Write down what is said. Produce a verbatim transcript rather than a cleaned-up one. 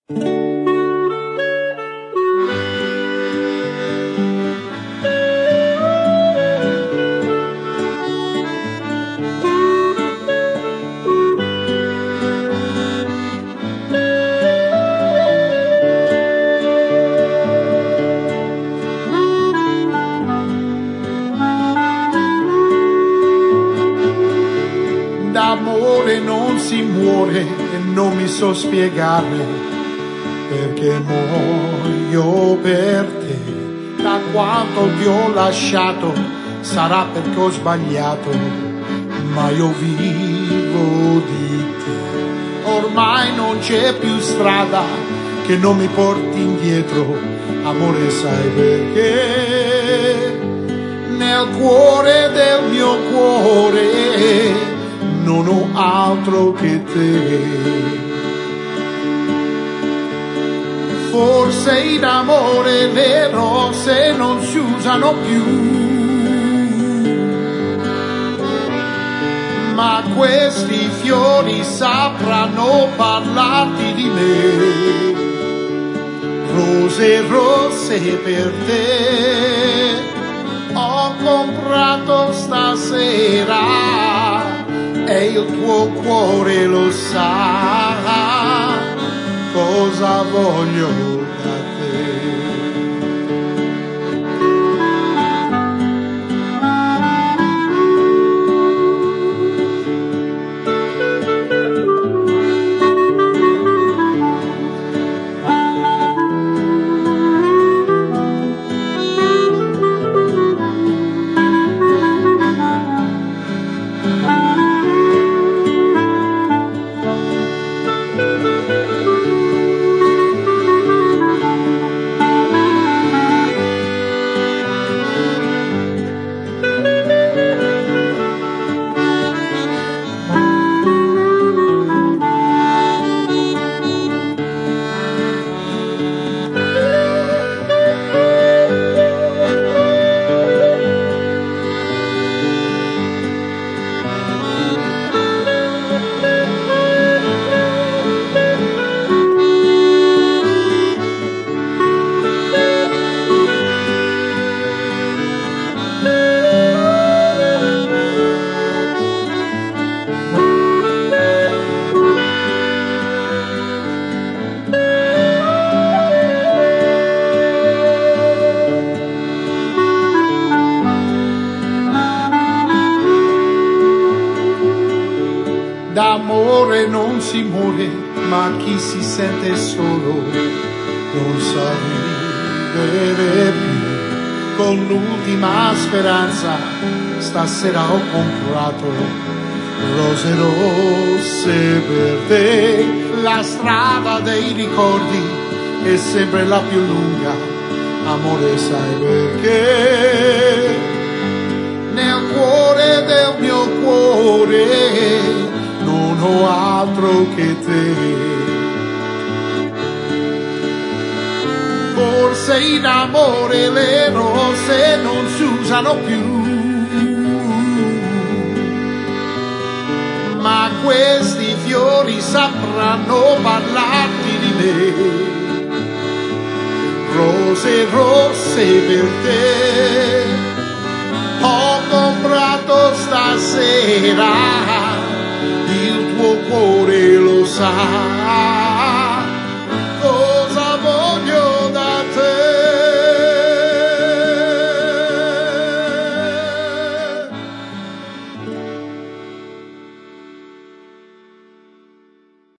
D'amore non si muore e non mi so spiegare perché muoio per te. Da quanto ti ho lasciato sarà perché ho sbagliato, ma io vivo di te. Ormai non c'è più strada che non mi porti indietro, amore, sai perché? Nel cuore del mio cuore non ho altro che te. Forse in amore le rose non si usano più, ma questi fiori sapranno parlarti di me. Rose rosse per te ho comprato stasera e il tuo cuore lo sa cosa voglio da te. D'amore non si muore, ma chi si sente solo non sa vivere più. Con l'ultima speranza stasera ho comprato rose rosse per te. La strada dei ricordi è sempre la più lunga, amore, sai perché? Nel cuore del mio cuore non ho altro che te. Forse in amore le rose non si usano più, ma questi fiori sapranno parlarti di me. Rose rosse per te ho comprato stasera, il tuo cuore lo sa